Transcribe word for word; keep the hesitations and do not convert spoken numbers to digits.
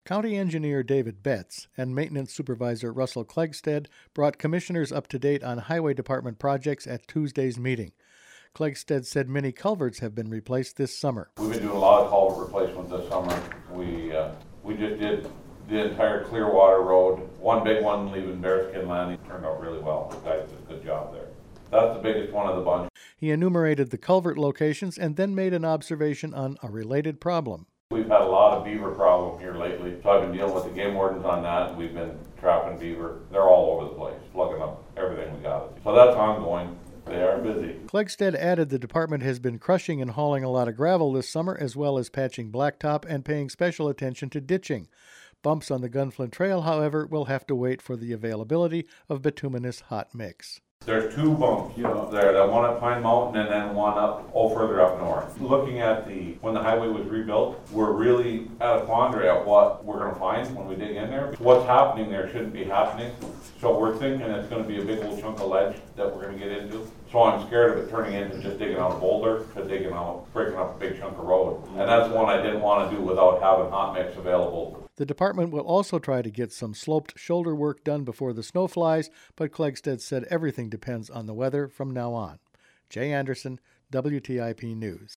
County Engineer David Betts and Maintenance Supervisor Russell Klegstead brought commissioners up to date on Highway Department projects at Tuesday's meeting. Klegstead said many culverts have been replaced this summer. We've been doing a lot of culvert replacements this summer. We uh, we just did the entire Clearwater Road, one big one leaving Bearskin Landing. Turned out really well. The guys did a good job there. That's the biggest one of the bunch. He enumerated the culvert locations and then made an observation on a related problem. We've had a lot of beaver problem here lately, so I've been dealing with the game wardens on that, and we've been trapping beaver. They're all over the place, plugging up everything we got. So that's ongoing. They are busy. Klegstead added the department has been crushing and hauling a lot of gravel this summer, as well as patching blacktop and paying special attention to ditching. Bumps on the Gunflint Trail, however, will have to wait for the availability of bituminous hot mix. There's two bumps, you know, there, the one at Pine Mountain and then one up, oh, further up north. Looking at the, when the highway was rebuilt, we're really at a quandary at what we're gonna find when we dig in there. What's happening there shouldn't be happening. So we're thinking it's gonna be a big old chunk of ledge that we're gonna get into. So I'm scared of it turning into just digging out a boulder to digging out, breaking up a big chunk of road. And that's one I didn't wanna do without having hot mix available. The department will also try to get some sloped shoulder work done before the snow flies, but Klegstead said everything depends on the weather from now on. Jay Anderson, W T I P News.